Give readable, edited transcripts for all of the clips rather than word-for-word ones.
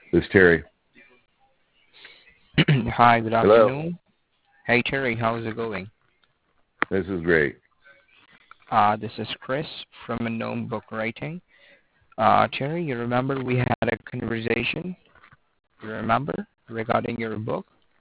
This is Terry. Hi, good Hello. afternoon. Hey Terry, how's it going? This is great. This is Chris from Unknown Book Writing. Terry, you remember we had a conversation, you remember, regarding your book?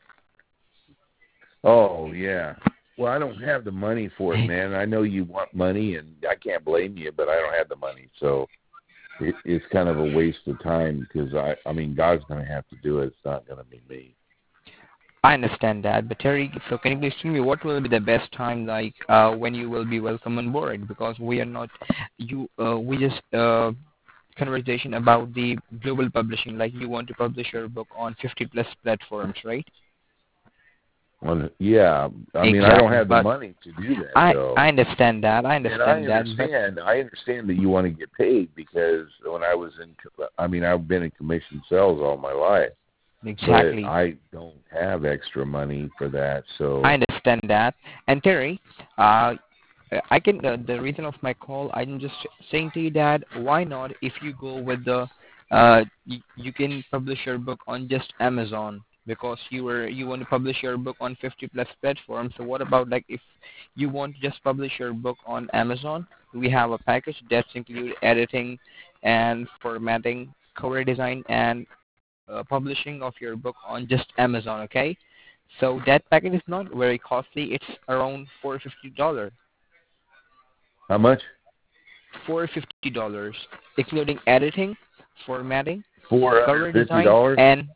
Oh, yeah. Well, I don't have the money for it, man. I know you want money, and I can't blame you, but I don't have the money. So it's kind of a waste of time because, I mean, God's going to have to do it. It's not going to be me. I understand that, but Terry, so can you please tell me what will be the best time, like when you will be welcome on board? Because we are not, we just conversation about the global publishing, like you want to publish your book on 50 plus platforms, right? Well, yeah. I mean, I don't Exactly, have the but money to do that, I though. I understand that, And I but understand. I understand that you want to get paid because when I've been in commission sales all my life. But exactly. I don't have extra money for that, I so understand that. And Terry, I can. The reason of my call, I'm just saying to you that why not if you go with the, you can publish your book on just Amazon because you want to publish your book on 50 plus platforms. So what about like if you want to just publish your book on Amazon? We have a package that's include editing and formatting, cover design, and publishing of your book on just Amazon. Okay, so that package is not very costly. It's around $450. how much? $450, including editing, formatting, Four hundred cover fifty design, dollars? and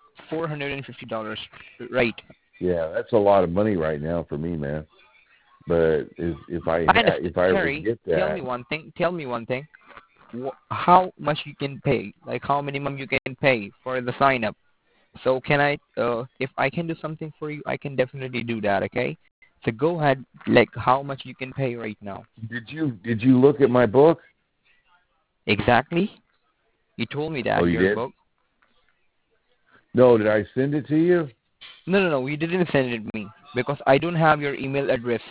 $450. Right. Yeah, that's a lot of money right now for me, man. But I understand. if I ever Terry, get tell that, me one thing. Tell me one thing. How much you can pay? Like how minimum you can pay for the sign up? So can I, if I can do something for you, I can definitely do that. Okay. So go ahead. Like how much you can pay right now? did you look at my book? Exactly. You told me Oh, that you your did? book. No, did I send it to you? No. You didn't send it me because I don't have your email address.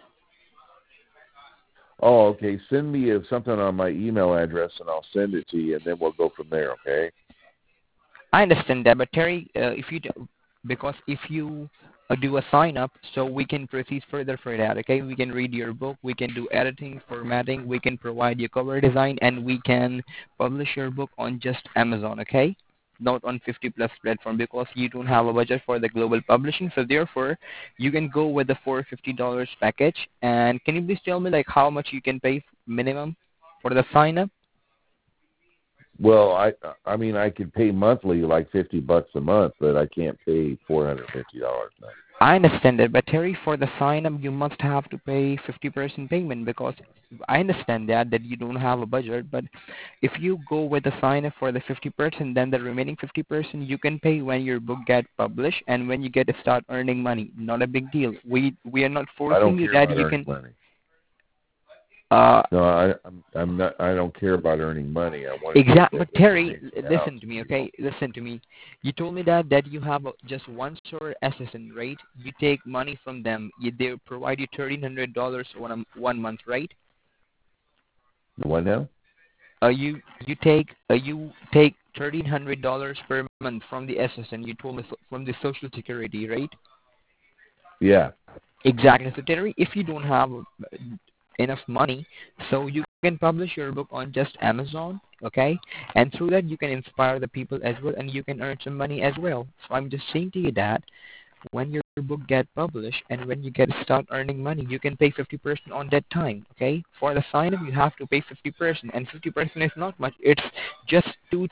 Oh, okay. Send me something on my email address, and I'll send it to you, and then we'll go from there. Okay? I understand that, but Terry, if you because if you do a sign up, so we can proceed further for that. Okay, we can read your book, we can do editing, formatting, we can provide you cover design, and we can publish your book on just Amazon. Okay, not on 50 plus platform because you don't have a budget for the global publishing. So therefore, you can go with the $450 package. And can you please tell me like how much you can pay minimum for the sign up? Well, I mean, I could pay monthly, like $50 a month, but I can't pay $450 now. I understand that, but Terry, for the sign up, you must have to pay 50% payment because I understand that you don't have a budget. But if you go with the sign up for the 50%, then the remaining 50% you can pay when your book get published and when you get to start earning money. Not a big deal. We are not I forcing don't you care that about you earning can. money. Uh, No, I'm not. I don't care about earning money. I want to get Exact, that but Terry, information out. listen to me, okay? Listen to me. You told me that you have just one store assistant, right? You take money from them. They provide you $1,300 one month, right? The what now? You take $1,300 per month from the assistant. You told me from the Social Security, right? Yeah. Exactly. So Terry, if you don't have enough money, so you can publish your book on just Amazon, okay? And through that you can inspire the people as well, and you can earn some money as well. So I'm just saying to you that when your book get published and when you get start earning money, you can pay 50% on that time, okay? For the sign up, you have to pay 50%, and 50% is not much. It's just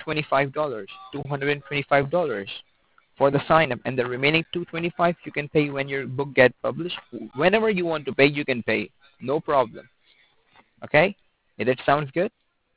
$225 for the sign up, and the remaining 225 you can pay when your book get published. Whenever you want to pay, you can pay, no problem. Okay, that sounds good.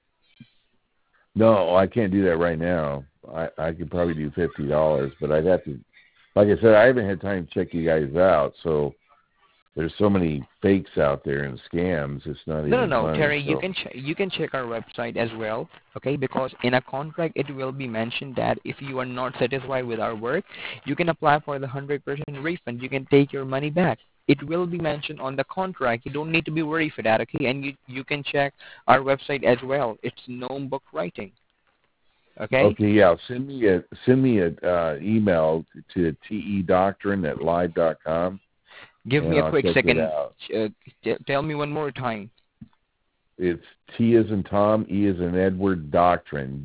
No, I can't do that right now. I could probably do $50, but I'd have to. Like I said, I haven't had time to check you guys out. So there's so many fakes out there and scams. It's not even No, funny. Terry, you So can you can check our website as well. Okay, because in a contract it will be mentioned that if you are not satisfied with our work, you can apply for the 100% refund. You can take your money back. It will be mentioned on the contract. You don't need to be worried for that. Okay, and you can check our website as well. It's Gnome Book Writing. Okay? Okay, yeah. Send me a email to tedoctrine@live.com, Give and me a I'll quick check it second. out. Tell me one more time. It's T as in Tom, E as in Edward, Doctrine,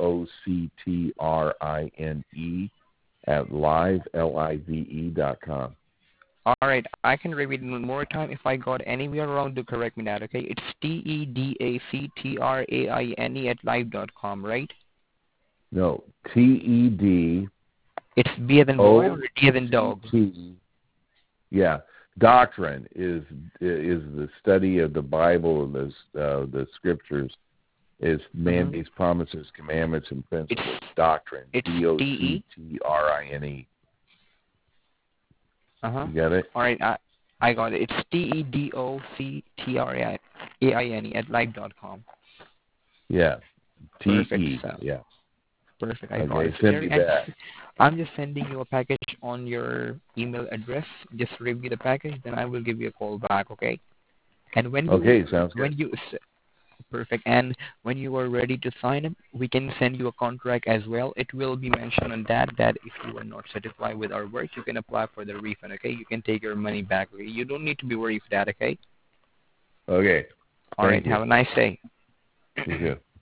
DOCTRINE @live.com. All right, I can repeat it one more time. If I got anywhere wrong, do correct me that, okay? It's TEDACTRAINE @live.com, right? No, TEDOCT. It's B as in boy or D as in dog? Yeah, doctrine is the study of the Bible and the scriptures. Is mandates, promises, commandments, and principles. Doctrine. It's DOCTRINE. Uh-huh. You got it? All right, I got it. It's TEDOCTRAINE @live.com. Yeah. Perfect. TE. So. Yeah. Perfect. I got Okay, it. send me that. I'm just sending you a package on your email address. Just review the package, then I will give you a call back, okay? And Sounds good. Perfect. And when you are ready to sign up, we can send you a contract as well. It will be mentioned on that if you are not satisfied with our work, you can apply for the refund, okay? You can take your money back, okay? You don't need to be worried for that, okay? Okay. All right. Thank you. Have a nice day. You too.